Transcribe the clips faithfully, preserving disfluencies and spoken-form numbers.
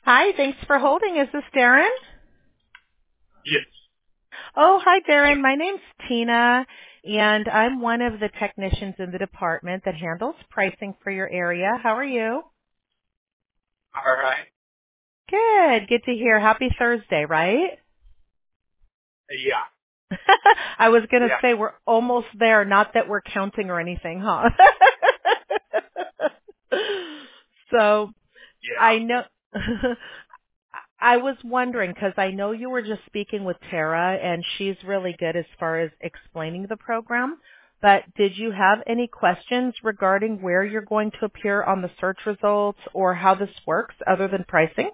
Hi, thanks for holding. Is this Darren? Yes. Oh, hi, Darren. My name's Tina, and I'm one of the technicians in the department that handles pricing for your area. How are you? All right. Good. Good to hear. Happy Thursday, right? Yeah. I was going to Yeah. say we're almost there. Not that we're counting or anything, huh? So I Yeah. know. I was wondering because I know you were just speaking with Tara and she's really good as far as explaining the program. But did you have any questions regarding where you're going to appear on the search results or how this works other than pricing?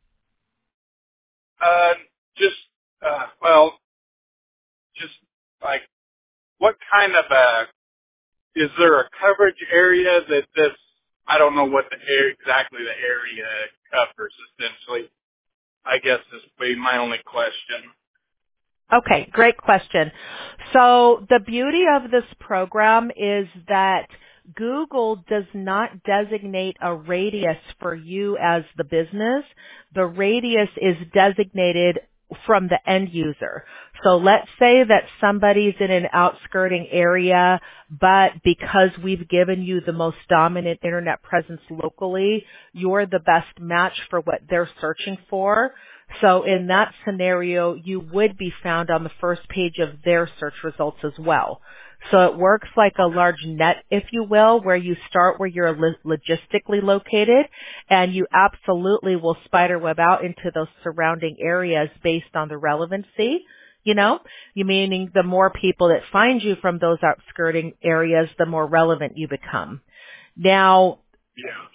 Uh, just, uh, well, just like, what kind of a, is there a coverage area that this, I don't know what the area, exactly the area covers essentially. I guess this would be my only question. Okay, great question. So the beauty of this program is that Google does not designate a radius for you as the business. The radius is designated from the end user. So let's say that somebody's in an outskirting area, but because we've given you the most dominant internet presence locally, you're the best match for what they're searching for. So in that scenario, you would be found on the first page of their search results as well. So it works like a large net, if you will, where you start where you're lo- logistically located, and you absolutely will spiderweb out into those surrounding areas based on the relevancy. You know, you meaning the more people that find you from those outskirting areas, the more relevant you become. Now, Yeah.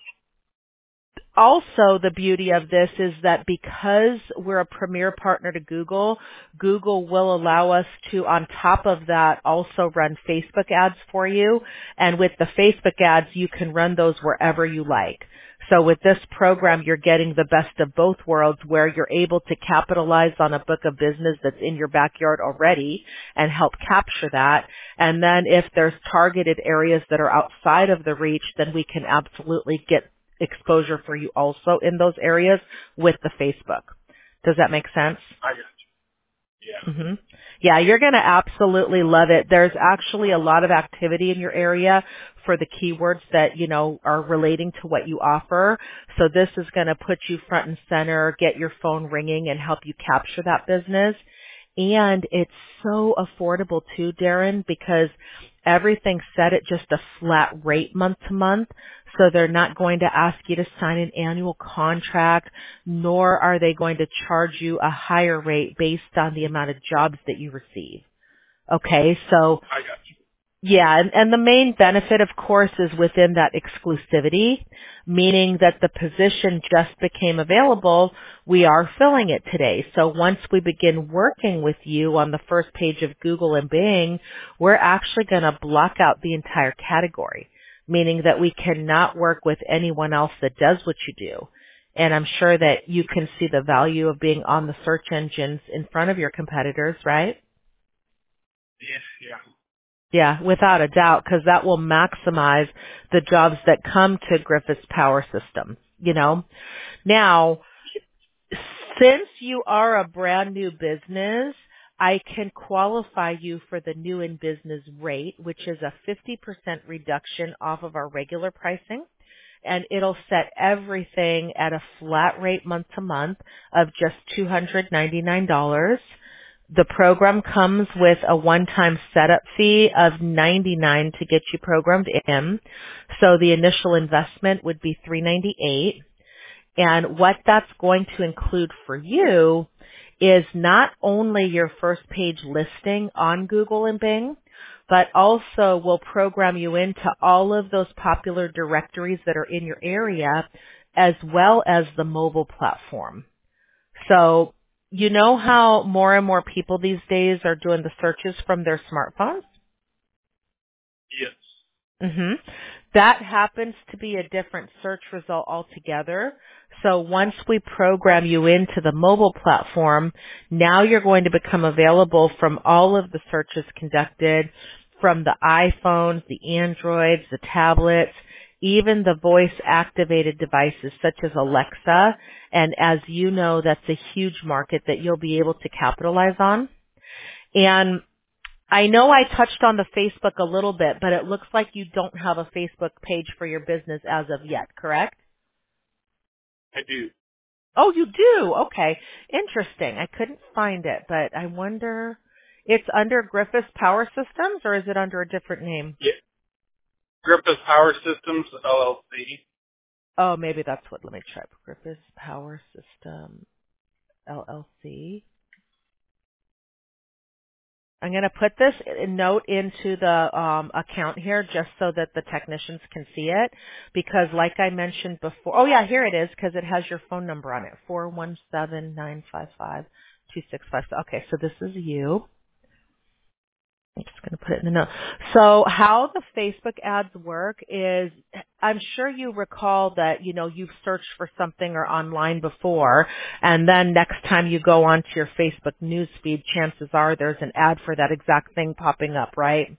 also, the beauty of this is that because we're a premier partner to Google, Google will allow us to, on top of that, also run Facebook ads for you. And with the Facebook ads, you can run those wherever you like. So with this program, you're getting the best of both worlds where you're able to capitalize on a book of business that's in your backyard already and help capture that. And then if there's targeted areas that are outside of the reach, then we can absolutely get exposure for you also in those areas with the Facebook. Does that make sense? I got you. Yeah. hmm Yeah, you're going to absolutely love it. There's actually a lot of activity in your area for the keywords that, you know, are relating to what you offer. So this is going to put you front and center, get your phone ringing and help you capture that business. And it's so affordable too, Darren, because everything's set at just a flat rate month to month. So they're not going to ask you to sign an annual contract, nor are they going to charge you a higher rate based on the amount of jobs that you receive. Okay, so I got you. yeah, and, and the main benefit, of course, is within that exclusivity, meaning that the position just became available. We are filling it today. So once we begin working with you on the first page of Google and Bing, we're actually going to block out the entire category, meaning that we cannot work with anyone else that does what you do. And I'm sure that you can see the value of being on the search engines in front of your competitors, right? Yes. Yeah. Yeah, without a doubt, because that will maximize the jobs that come to Griffiths Power System, you know. Now, since you are a brand new business, I can qualify you for the new in business rate, which is a fifty percent reduction off of our regular pricing. And it'll set everything at a flat rate month to month of just two hundred ninety-nine dollars. The program comes with a one-time setup fee of ninety-nine dollars to get you programmed in. So the initial investment would be three hundred ninety-eight dollars. And what that's going to include for you is not only your first page listing on Google and Bing, but also we'll program you into all of those popular directories that are in your area, as well as the mobile platform. So you know how more and more people these days are doing the searches from their smartphones? Yes. hmm That happens to be a different search result altogether. So once we program you into the mobile platform, now you're going to become available from all of the searches conducted from the iPhones, the Androids, the tablets, even the voice-activated devices such as Alexa. And as you know, that's a huge market that you'll be able to capitalize on. And I know I touched on the Facebook a little bit, but it looks like you don't have a Facebook page for your business as of yet, correct? I do. Oh, you do? Okay. Interesting. I couldn't find it, but I wonder, it's under Griffiths Power Systems, or is it under a different name? Yeah. Griffiths Power Systems, L L C. Oh, maybe that's what, let me try. Griffiths Power System, L L C. I'm going to put this note into the um, account here just so that the technicians can see it, because like I mentioned before, oh yeah, here it is, because it has your phone number on it, four one seven, nine five five, two six five. Okay, so this is you. I'm just going to put it in the note. So how the Facebook ads work is, I'm sure you recall that, you know, you've searched for something or online before, and then next time you go onto your Facebook news feed, chances are there's an ad for that exact thing popping up, right?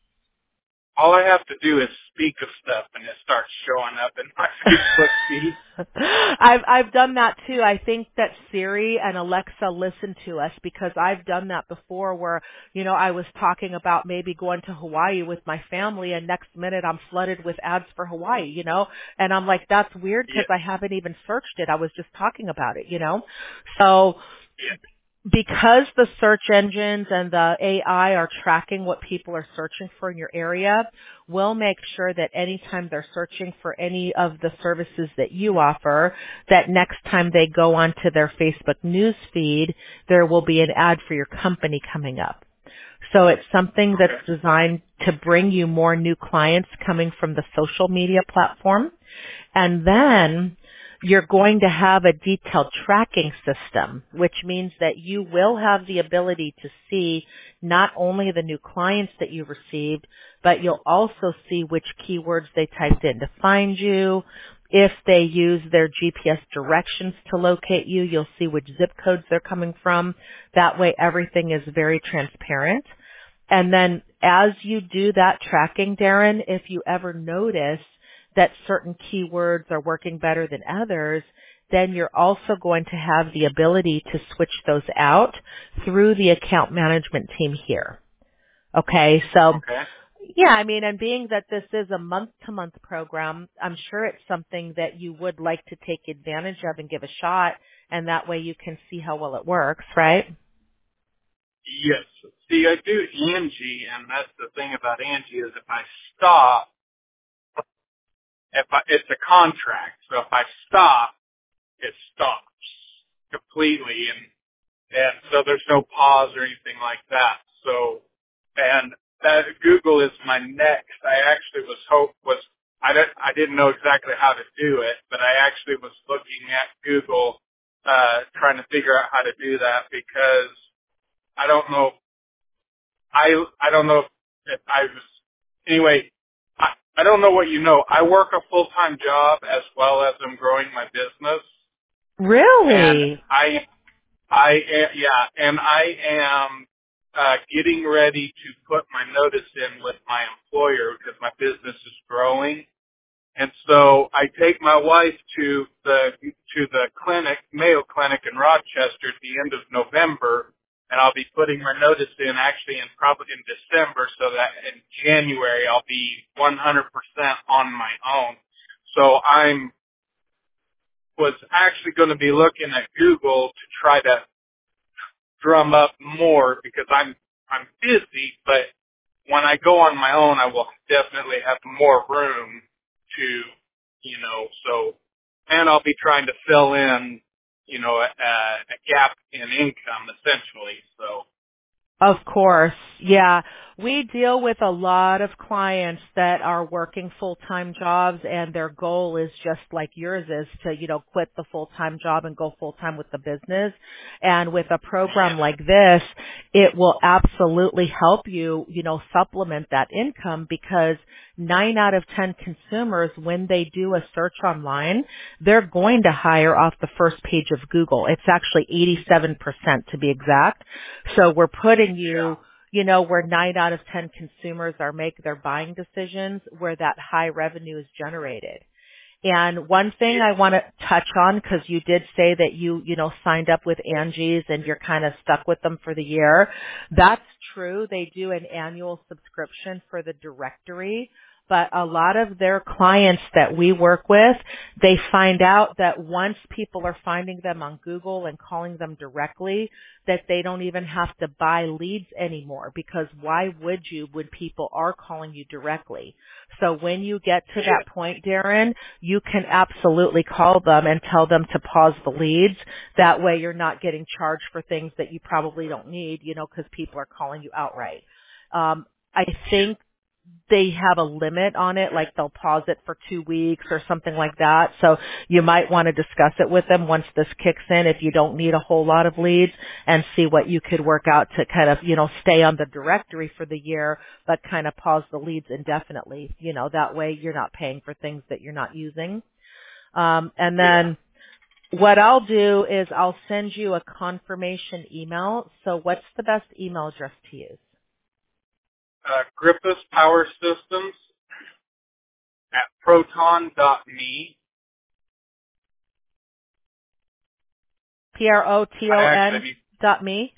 All I have to do is speak of stuff and it starts showing up in my Facebook feed. I've I've done that too. I think that Siri and Alexa listen to us because I've done that before where, you know, I was talking about maybe going to Hawaii with my family and next minute I'm flooded with ads for Hawaii, you know, and I'm like, that's weird because Yeah. I haven't even searched it. I was just talking about it, you know. So Yeah. because the search engines and the A I are tracking what people are searching for in your area, we'll make sure that anytime they're searching for any of the services that you offer, that next time they go onto their Facebook news feed, there will be an ad for your company coming up. So it's something Okay. that's designed to bring you more new clients coming from the social media platform. And then you're going to have a detailed tracking system, which means that you will have the ability to see not only the new clients that you received, but you'll also see which keywords they typed in to find you. If they use their G P S directions to locate you, you'll see which zip codes they're coming from. That way everything is very transparent. And then as you do that tracking, Darren, if you ever notice that certain keywords are working better than others, then you're also going to have the ability to switch those out through the account management team here. Okay, so Okay. yeah, I mean, and being that this is a month-to-month program, I'm sure it's something that you would like to take advantage of and give a shot, and that way you can see how well it works, right? Yes. See, I do Angie, and that's the thing about Angie is if I stop, if I, it's a contract, so if I stop, it stops completely, and and so there's no pause or anything like that. So, and that Google is my next. I actually was hope was I didn't I didn't know exactly how to do it, but I actually was looking at Google, uh, trying to figure out how to do that because I don't know. I I don't know if I was anyway. I I don't know what you know. I work a full time job as well as I'm growing my business, and Really? I I am, yeah, and I am uh, getting ready to put my notice in with my employer because my business is growing. And so I take my wife to the to the clinic, Mayo Clinic in Rochester at the end of November, and I'll be putting my notice in actually in probably in December, so that in January I'll be one hundred percent on my own. So I'm was actually going to be looking at Google to try to drum up more because I'm I'm busy, but when I go on my own, I will definitely have more room to, you know, so, and I'll be trying to fill in, you know, a, a gap in income essentially. So, Of course. Yeah. We deal with a lot of clients that are working full-time jobs and their goal is just like yours is to, you know, quit the full-time job and go full-time with the business. And with a program like this, it will absolutely help you, you know, supplement that income because nine out of ten consumers, when they do a search online, they're going to hire off the first page of Google. It's actually eighty-seven percent to be exact. So we're putting you, you know, where nine out of ten consumers are make their buying decisions, where that high revenue is generated. And one thing I want to touch on, because you did say that you, you know, signed up with Angie's and you're kind of stuck with them for the year. That's true. They do an annual subscription for the directory. But a lot of their clients that we work with, they find out that once people are finding them on Google and calling them directly, that they don't even have to buy leads anymore, because why would you when people are calling you directly? So when you get to that point, Darren, you can absolutely call them and tell them to pause the leads. That way you're not getting charged for things that you probably don't need, you know, because people are calling you outright. Um, I think they have a limit on it, like they'll pause it for two weeks or something like that. So you might want to discuss it with them once this kicks in if you don't need a whole lot of leads, and see what you could work out to kind of, you know, stay on the directory for the year, but kind of pause the leads indefinitely. You know, that way you're not paying for things that you're not using. Um, and then yeah. What I'll do is I'll send you a confirmation email. So what's the best email address to use? Uh, Griffiths Power Systems at proton dot me. P R O T O N dot me?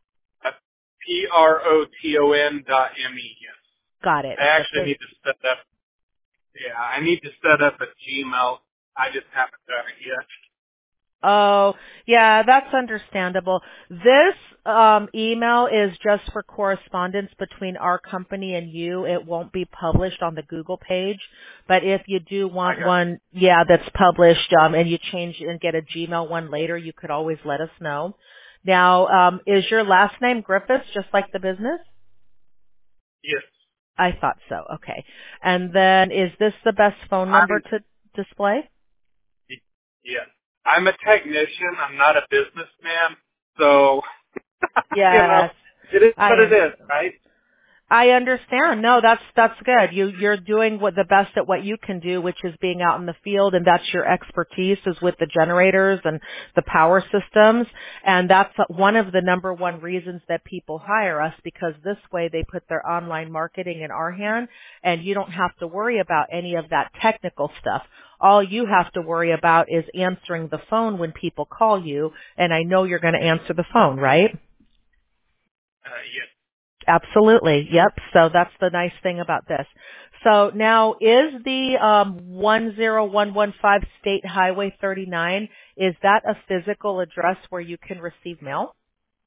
P R O T O N dot M E, yes. Got it. I actually need to set up, yeah, I need to set up a Gmail. I just haven't done it yet. Oh, yeah, that's understandable. This um, email is just for correspondence between our company and you. It won't be published on the Google page. But if you do want one, yeah, that's published, um, and you change and get a Gmail one later, you could always let us know. Now, um, is your last name Griffiths, just like the business? Yes. I thought so. Okay. And then is this the best phone number I'm, to display? Yes. I'm a technician. I'm not a businessman. So, yes, you know, it is what it is, right? I understand. No, that's that's good. You you're doing what the best at what you can do, which is being out in the field, and that's your expertise is with the generators and the power systems. And that's one of the number one reasons that people hire us, because this way they put their online marketing in our hand, and you don't have to worry about any of that technical stuff. All you have to worry about is answering the phone when people call you, and I know you're going to answer the phone, right? Uh, yes. Absolutely. Yep. So that's the nice thing about this. So now is the um, one zero one one five State Highway thirty-nine, is that a physical address where you can receive mail?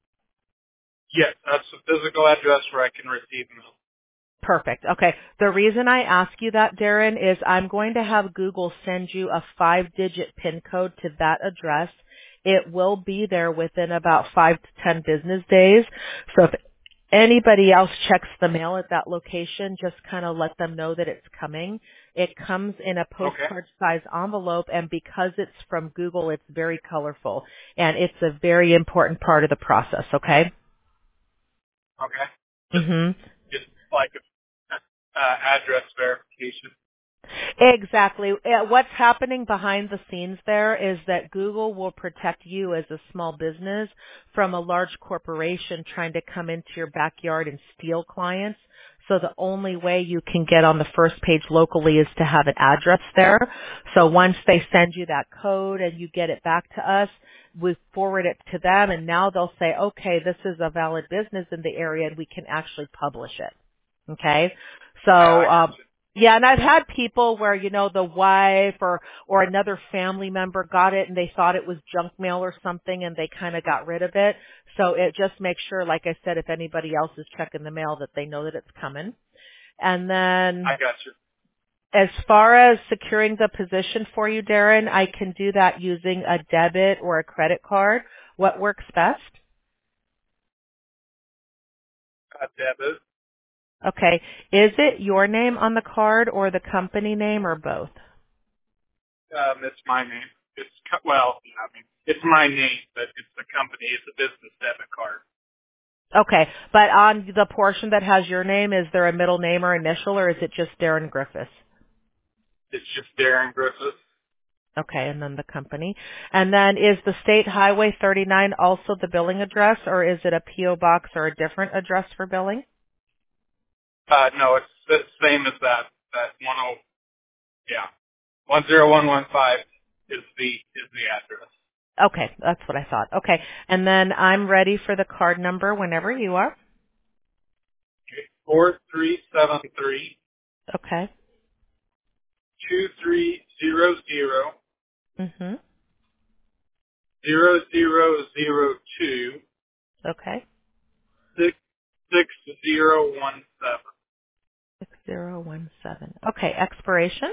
Yes, that's the physical address where I can receive mail. Perfect. Okay. The reason I ask you that, Darren, is I'm going to have Google send you a five-digit PIN code to that address. It will be there within about five to ten business days. So if anybody else checks the mail at that location, just kind of let them know that it's coming. It comes in a postcard size envelope, and because it's from Google, it's very colorful, and it's a very important part of the process, okay? Okay. Just, mm-hmm. just like a, uh, address verification. Exactly. What's happening behind the scenes there is that Google will protect you as a small business from a large corporation trying to come into your backyard and steal clients. So the only way you can get on the first page locally is to have an address there. So once they send you that code and you get it back to us, we forward it to them, and now they'll say, okay, this is a valid business in the area, and we can actually publish it. Okay? So, um, yeah, and I've had people where, you know, the wife or, or another family member got it and they thought it was junk mail or something, and they kind of got rid of it. So it just makes sure, like I said, if anybody else is checking the mail, that they know that it's coming. And then I got you. As far as securing the position for you, Darren, I can do that using a debit or a credit card. What works best? A debit. Okay. Is it your name on the card or the company name or both? Um, it's my name. It's, well, I mean, it's my name, but it's the company. It's a business debit card. Okay. But on the portion that has your name, is there a middle name or initial, or is it just Darren Griffiths? It's just Darren Griffiths. Okay, and then the company. And then is the State Highway thirty-nine also the billing address, or is it a P O box or a different address for billing? Uh, no, it's the same as that. That one oh, yeah, one zero one one five is the is the address. Okay, that's what I thought. Okay, and then I'm ready for the card number whenever you are. Okay, four three seven three Okay. two three zero zero Mhm. zero zero zero two Okay. six six zero one seven six zero one seven. Okay, expiration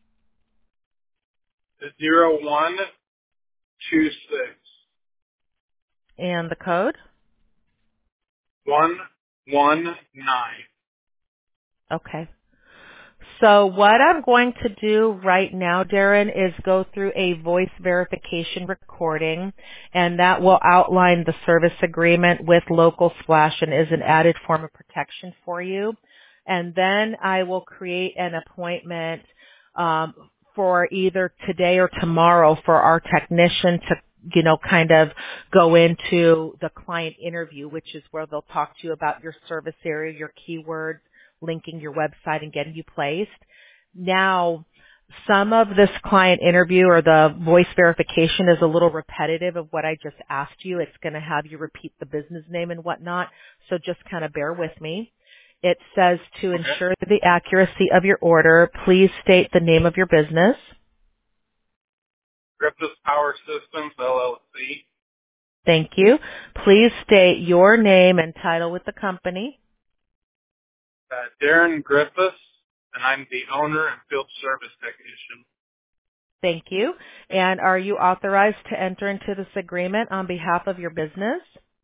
zero one two six and the code. one one nine. Okay. So what I'm going to do right now, Darren, is go through a voice verification recording, and that will outline the service agreement with Local Splash and is an added form of protection for you. And then I will create an appointment um, for either today or tomorrow for our technician to, you know, kind of go into the client interview, which is where they'll talk to you about your service area, your keywords, linking your website and getting you placed. Now, some of this client interview or the voice verification is a little repetitive of what I just asked you. It's going to have you repeat the business name and whatnot, so just kind of bear with me. It says to Okay. ensure the accuracy of your order, please state the name of your business. Griffiths Power Systems L L C. Thank you. Please state your name and title with the company. Uh, Darren Griffiths, and I'm the owner and field service technician. Thank you. And are you authorized to enter into this agreement on behalf of your business?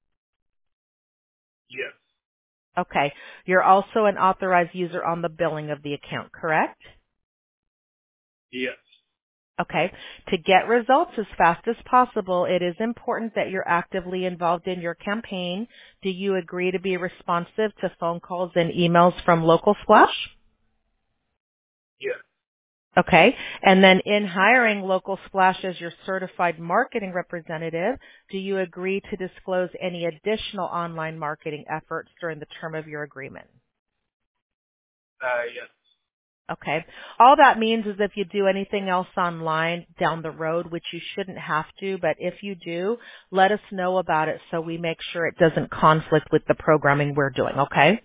Yes. Okay. You're also an authorized user on the billing of the account, correct? Yes. Okay. To get results as fast as possible, it is important that you're actively involved in your campaign. Do you agree to be responsive to phone calls and emails from Local Splash? Yes. Okay. And then in hiring Local Splash as your certified marketing representative, do you agree to disclose any additional online marketing efforts during the term of your agreement? Uh, yes. Okay. All that means is if you do anything else online down the road, which you shouldn't have to, but if you do, let us know about it so we make sure it doesn't conflict with the programming we're doing, okay?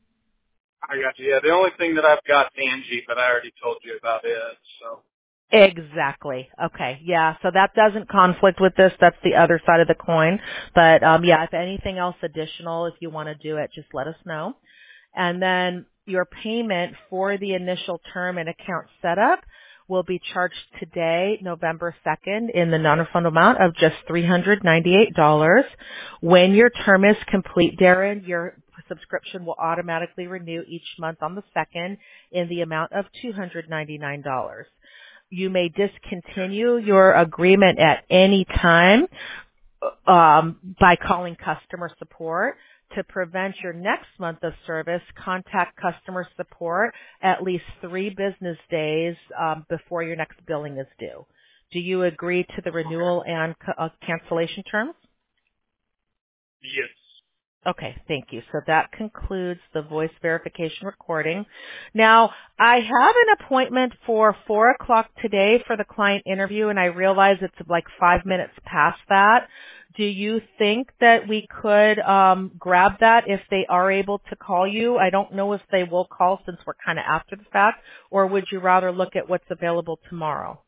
I got you. Yeah, the only thing that I've got is Angie, but I already told you about it, so. Exactly. Okay. Yeah. So that doesn't conflict with this. That's the other side of the coin. But um, yeah, if anything else additional, if you want to do it, just let us know. And then your payment for the initial term and account setup will be charged today, November second, in the non-refundable amount of just three hundred ninety-eight dollars. When your term is complete, Darren, your subscription will automatically renew each month on the second in the amount of two hundred ninety-nine dollars. You may discontinue your agreement at any time um, by calling customer support. To prevent your next month of service, contact customer support at least three business days um, before your next billing is due. Do you agree to the renewal and ca- uh, cancellation terms? Yes. Okay, thank you. So that concludes the voice verification recording. Now, I have an appointment for four o'clock today for the client interview, and I realize it's like five minutes past that. Do you think that we could um, grab that if they are able to call you? I don't know if they will call since we're kind of after the fact, or would you rather look at what's available tomorrow?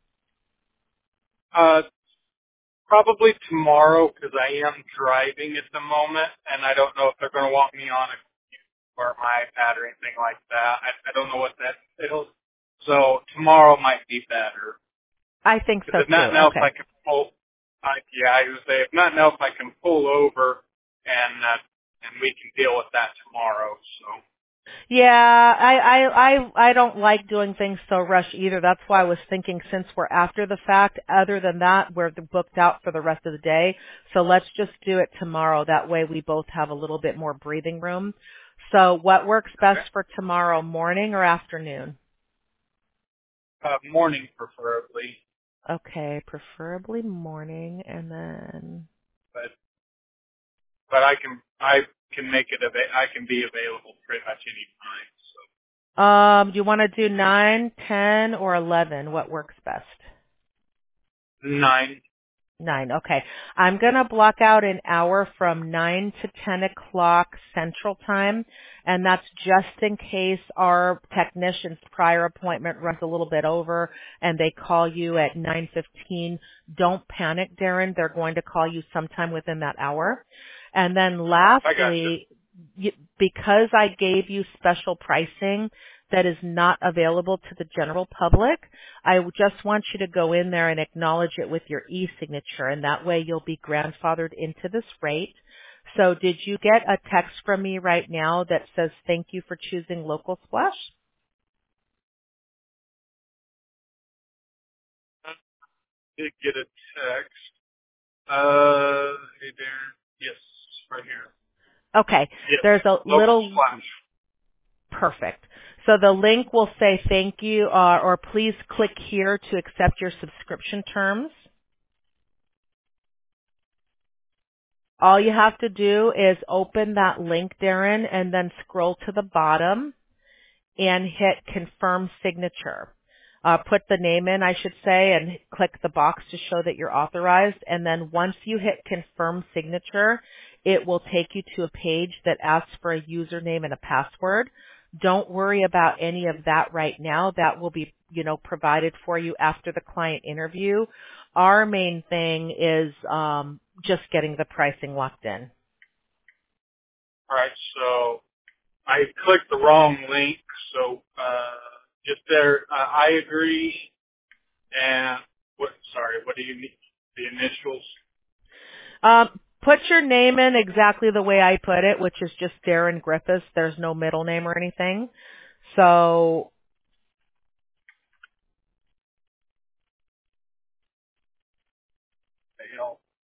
Uh, probably tomorrow because I am driving at the moment, and I don't know if they're going to want me on a or my iPad or anything like that. I, I don't know what that entails. So tomorrow might be better. I think so Because if too. nothing else, Okay. I can pull. I, yeah, I would say if nothing else, I can pull over and uh, and we can deal with that tomorrow. So Yeah, I, I, I, I don't like doing things so rushed either. That's why I was thinking since we're after the fact, other than that, we're booked out for the rest of the day. So let's just do it tomorrow. That way we both have a little bit more breathing room. So what works best okay. for tomorrow, morning or afternoon? uh, morning preferably. Okay, preferably morning, and then but but I can I can make it ava- I can be available pretty much any time. So um, do you want to do nine, ten, or eleven? What works best? nine. Nine. Okay. I'm going to block out an hour from nine to ten o'clock Central Time, and that's just in case our technician's prior appointment runs a little bit over and they call you at nine fifteen. Don't panic, Darren. They're going to call you sometime within that hour. And then I got you. lastly, y- because I gave you special pricing that is not available to the general public, I just want you to go in there and acknowledge it with your e-signature, and that way you'll be grandfathered into this rate. So did you get a text from me right now that says thank you for choosing Local Splash? I did get a text. Uh, hey Darren. Yes, right here. Okay. Yes, There's a local little splash. perfect. So the link will say thank you uh, or please click here to accept your subscription terms. All you have to do is open that link, Darren, and then scroll to the bottom and hit confirm signature. Uh, put the name in, I should say, and click the box to show that you're authorized. And then once you hit confirm signature, it will take you to a page that asks for a username and a password. Don't worry about any of that right now. That will be, you know, provided for you after the client interview. Our main thing is um, just getting the pricing locked in. All right, so I clicked the wrong link. So uh, just there, uh, I agree. And what? Sorry, what do you need? The initials. Um, put your name in exactly the way I put it, which is just Darren Griffiths. There's no middle name or anything. So You know,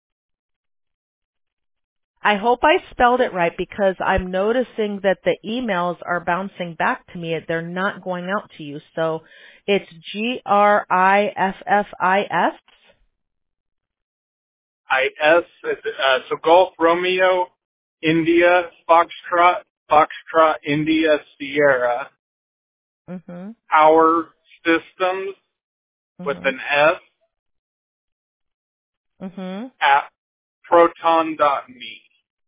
I hope I spelled it right because I'm noticing that the emails are bouncing back to me. They're not going out to you. So it's G R I F F I S. I S. Uh, so Golf Romeo, India, Foxtrot, Foxtrot, India, Sierra, Mhm. Power Systems with Mhm. an S Mhm. at proton dot me.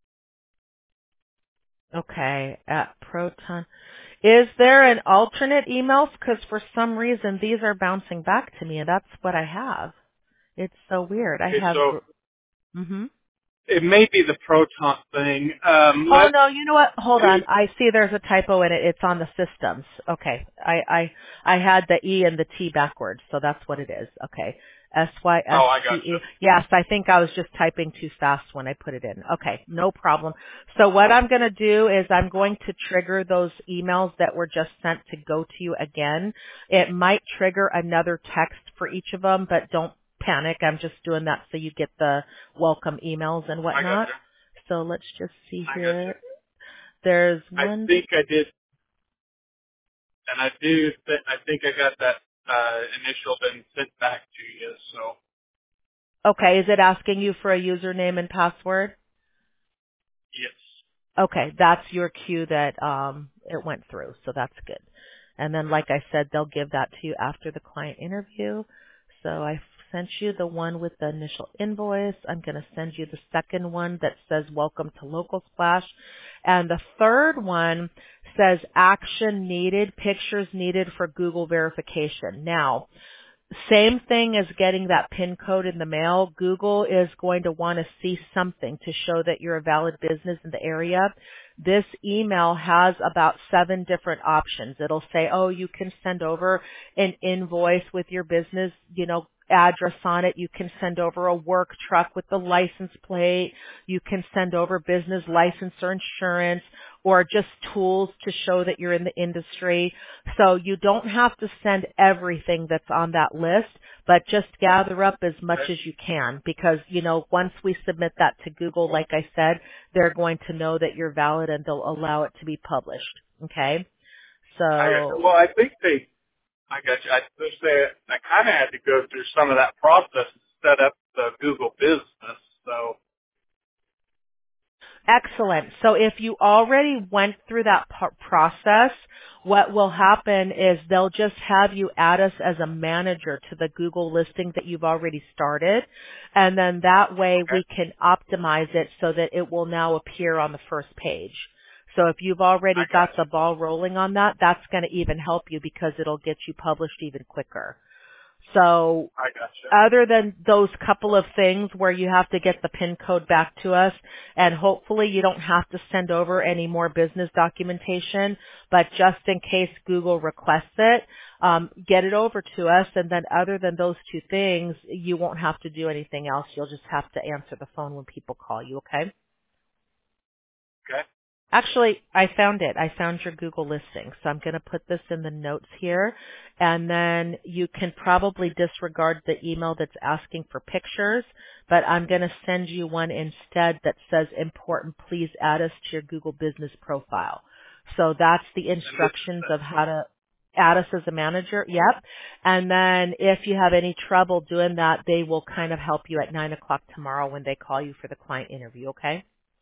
Okay. At Proton. Is there an alternate email? Because for some reason these are bouncing back to me, and that's what I have. It's so weird. I Okay, have. so Mm-hmm. it may be the proton thing. Um, Oh let's no, you know what? Hold do. on. I see there's a typo in it. It's on the systems. Okay. I I I had the E and the T backwards, so that's what it is. Okay. S Y S Oh, I T got E. you. Yes, I think I was just typing too fast when I put it in. Okay, no problem. So what I'm going to do is I'm going to trigger those emails that were just sent to go to you again. It might trigger another text for each of them, but don't panic. I'm just doing that so you get the welcome emails and I got whatnot. you. So let's just see I got you. here. There's I one. think I did, and I do. Th- I think I got that uh, initial been sent back to you. So Okay, is it asking you for a username and password? yes. Okay, that's your cue that um, it went through, so that's good. And then, like I said, they'll give that to you after the client interview. So I sent you the one with the initial invoice. I'm going to send you the second one that says welcome to Local Splash. And the third one says action needed, pictures needed for Google verification. Now, same thing as getting that PIN code in the mail. Google is going to want to see something to show that you're a valid business in the area. This email has about seven different options. It'll say, oh, you can send over an invoice with your business, you know, address on it. You can send over a work truck with the license plate. You can send over business license or insurance or just tools to show that you're in the industry. So you don't have to send everything that's on that list, but just gather up as much Okay. as you can because, you know, once we submit that to Google, like I said, they're going to know that you're valid and they'll allow it to be published. Okay? I, So, well, I think they. I got you. I just say I kind of had to go through some of that process to set up the Google business. So Excellent. So if you already went through that p- process, what will happen is they'll just have you add us as a manager to the Google listing that you've already started. And then that way okay, we can optimize it so that it will now appear on the first page. So if you've already I got got the ball rolling on that, that's going to even help you because it'll get you published even quicker. So I got you. other than those couple of things where you have to get the PIN code back to us, and hopefully you don't have to send over any more business documentation, but just in case Google requests it, um, get it over to us, and then other than those two things, you won't have to do anything else. You'll just have to answer the phone when people call you, okay? Okay, Actually, I found it. I found your Google listing. So I'm going to put this in the notes here. And then you can probably disregard the email that's asking for pictures, but I'm going to send you one instead that says important, please add us to your Google business profile. So that's the and this is instructions the of how to add us as a manager. Yep. And then if you have any trouble doing that, they will kind of help you at nine o'clock tomorrow when they call you for the client interview. Okay?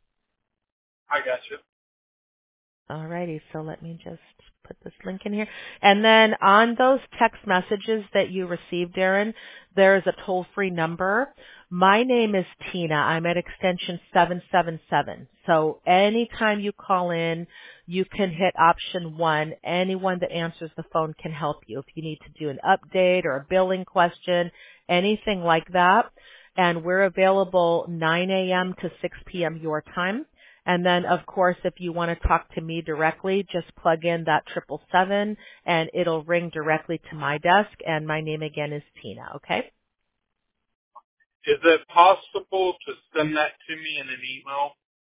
I got you. Alrighty, so let me just put this link in here. And then on those text messages that you received, Darren, there is a toll-free number. My name is Tina. I'm at extension seven seven seven. So anytime you call in, you can hit option one. Anyone that answers the phone can help you. If you need to do an update or a billing question, anything like that. And we're available nine a.m. to six p.m. your time. And then, of course, if you want to talk to me directly, just plug in that triple seven, and it'll ring directly to my desk. And my name again is Tina. Okay? Is it possible to send that to me in an email?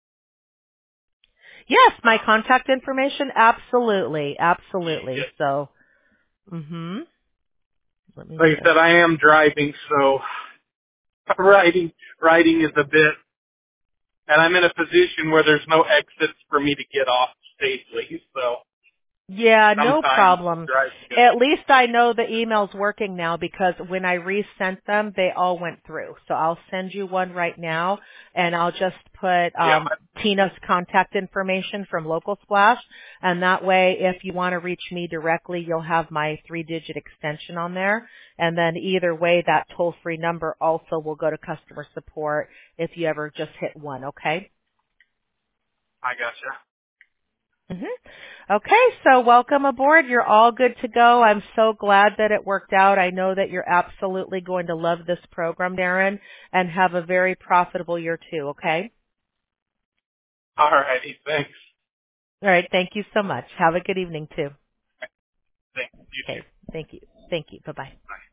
Yes, my Um, contact information. Absolutely, absolutely. yeah. So, mhm. Let me Like I just. said, I am driving, so writing writing is a bit, and I'm in a position where there's no exits for me to get off safely. So Yeah, no sometimes problem. driving is At least I know the email's working now because when I resent them, they all went through. So I'll send you one right now, and I'll just put yeah. um, Tina's contact information from Local Splash, and that way, if you want to reach me directly, you'll have my three-digit extension on there. And then either way, that toll-free number also will go to customer support if you ever just hit one. Okay? I gotcha. hmm Okay, so welcome aboard. You're all good to go. I'm so glad that it worked out. I know that you're absolutely going to love this program, Darren, and have a very profitable year too, okay? All righty. Thanks. All right, thank you so much. Have a good evening too. Thanks. You too. Okay, thank you. Thank you. Bye-bye. Bye.